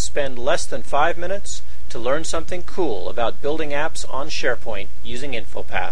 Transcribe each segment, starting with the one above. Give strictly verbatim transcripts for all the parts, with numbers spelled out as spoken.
spend less than five minutes to learn something cool about building apps on SharePoint using InfoPath.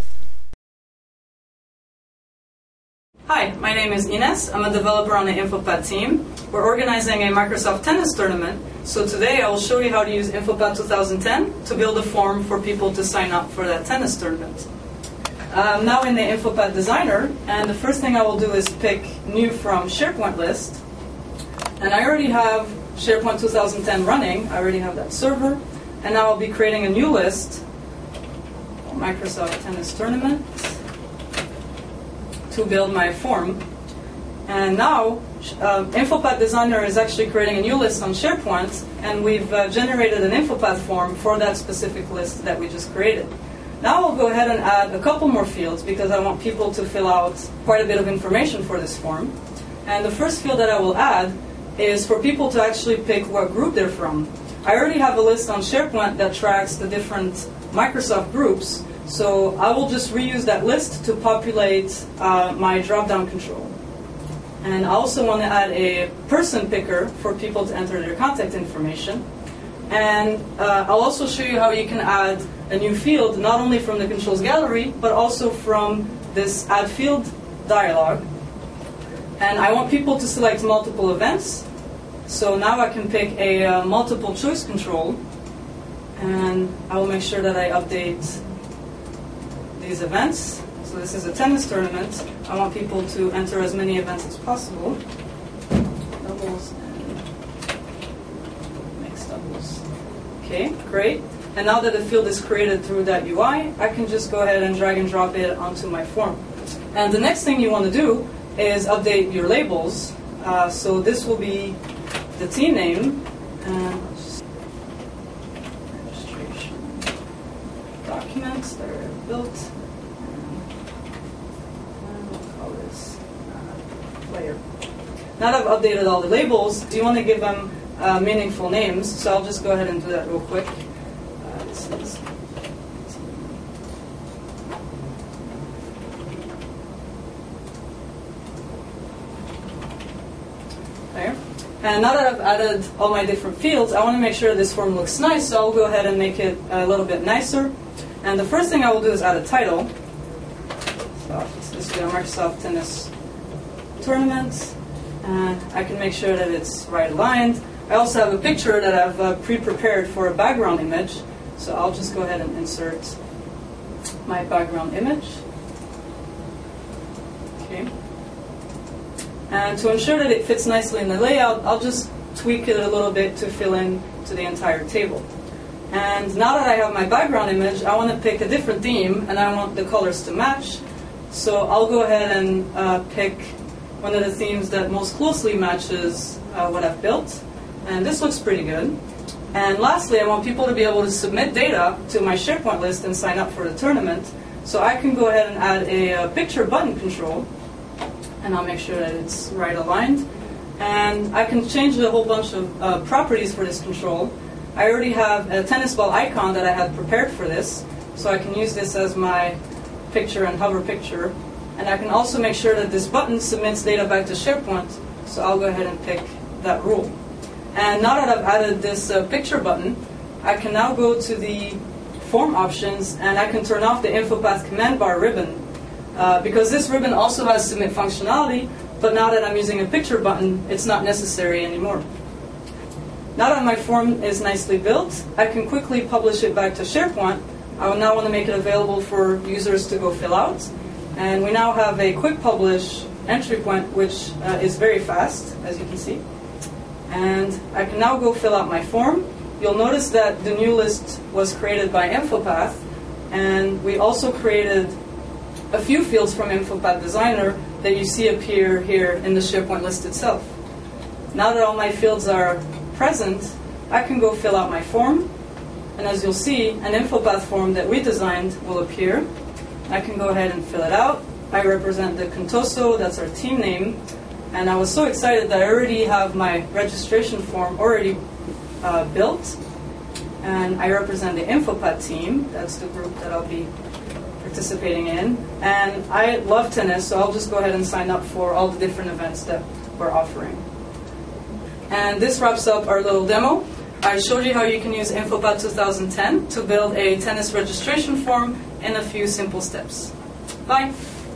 Hi, my name is Ines. I'm a developer on the InfoPath team. We're organizing a Microsoft Tennis tournament, so today I will show you how to use InfoPath twenty ten to build a form for people to sign up for that tennis tournament. I'm now in the InfoPath Designer, and the first thing I will do is pick New from SharePoint list. And I already have SharePoint twenty ten running. I already have that server. And now I'll be creating a new list, Microsoft Tennis Tournament, to build my form. And now, uh, InfoPath Designer is actually creating a new list on SharePoint, and we've uh, generated an InfoPath form for that specific list that we just created. Now I'll go ahead and add a couple more fields because I want people to fill out quite a bit of information for this form. And the first field that I will add is for people to actually pick what group they're from. I already have a list on SharePoint that tracks the different Microsoft groups, so I will just reuse that list to populate uh, my drop-down control. And I also want to add a person picker for people to enter their contact information. And uh, I'll also show you how you can add a new field, not only from the controls gallery, but also from this add field dialog. And I want people to select multiple events. So now I can pick a uh, multiple choice control, and I will make sure that I update these events. So this is a tennis tournament. I want people to enter as many events as possible. Doubles and mixed doubles. Okay, great. And now that the field is created through that U I, I can just go ahead and drag and drop it onto my form. And the next thing you want to do is update your labels. Uh, so this will be the team name, and registration documents that are built, and we'll call this uh, player. Now that I've updated all the labels, do you want to give them uh, meaningful names? So I'll just go ahead and do that real quick. Uh, this is there. And now that I've added all my different fields, I want to make sure this form looks nice, so I'll go ahead and make it a little bit nicer. And the first thing I will do is add a title. So this will be a Microsoft Tennis Tournament, and I can make sure that it's right aligned. I also have a picture that I've uh, pre-prepared for a background image, so I'll just go ahead and insert my background image. Okay. And to ensure that it fits nicely in the layout, I'll just tweak it a little bit to fill in to the entire table. And now that I have my background image, I want to pick a different theme, and I want the colors to match. So I'll go ahead and uh, pick one of the themes that most closely matches uh, what I've built. And this looks pretty good. And lastly, I want people to be able to submit data to my SharePoint list and sign up for the tournament. So I can go ahead and add a, a picture button control, and I'll make sure that it's right aligned. And I can change a whole bunch of uh, properties for this control. I already have a tennis ball icon that I had prepared for this, so I can use this as my picture and hover picture. And I can also make sure that this button submits data back to SharePoint, so I'll go ahead and pick that rule. And now that I've added this uh, picture button, I can now go to the form options, and I can turn off the InfoPath command bar ribbon. Uh, because this ribbon also has submit functionality, but now that I'm using a picture button, it's not necessary anymore. Now that my form is nicely built, I can quickly publish it back to SharePoint. I will now want to make it available for users to go fill out. And we now have a quick publish entry point, which uh, is very fast, as you can see. And I can now go fill out my form. You'll notice that the new list was created by InfoPath, and we also created a few fields from InfoPath Designer that you see appear here in the SharePoint list itself. Now that all my fields are present, I can go fill out my form, and as you'll see, an InfoPath form that we designed will appear. I can go ahead and fill it out. I represent the Contoso, that's our team name, and I was so excited that I already have my registration form already uh, built, and I represent the InfoPath team, that's the group that I'll be participating in. And I love tennis, so I'll just go ahead and sign up for all the different events that we're offering. And this wraps up our little demo. I showed you how you can use InfoPad two thousand ten to build a tennis registration form in a few simple steps. Bye!